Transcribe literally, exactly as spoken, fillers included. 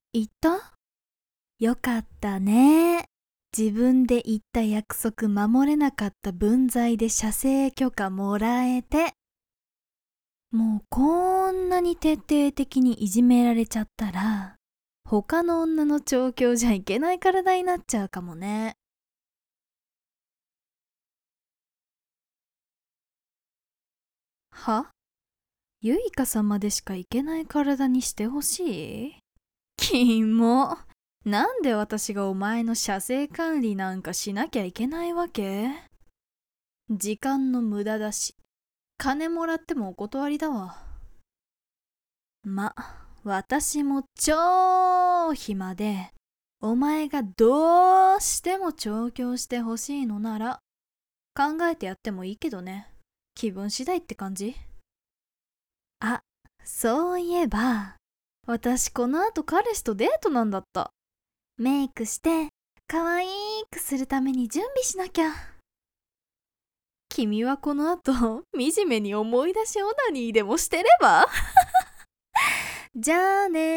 言った？よかったね。自分で言った約束守れなかった分際で射精許可もらえて。もうこんなに徹底的にいじめられちゃったら、他の女の調教じゃいけない体になっちゃうかもね。は？ゆいか様でしかいけない体にしてほしい？キモ。なんで私がお前の射精管理なんかしなきゃいけないわけ？時間の無駄だし、金もらってもお断りだわ。ま、私も超暇で、お前がどうしても調教してほしいのなら考えてやってもいいけどね。気分次第って感じ。あ、そういえば私この後彼氏とデートなんだった。メイクして可愛くするために準備しなきゃ。君はこの後惨めに思い出しオナニーでもしてればじゃあね。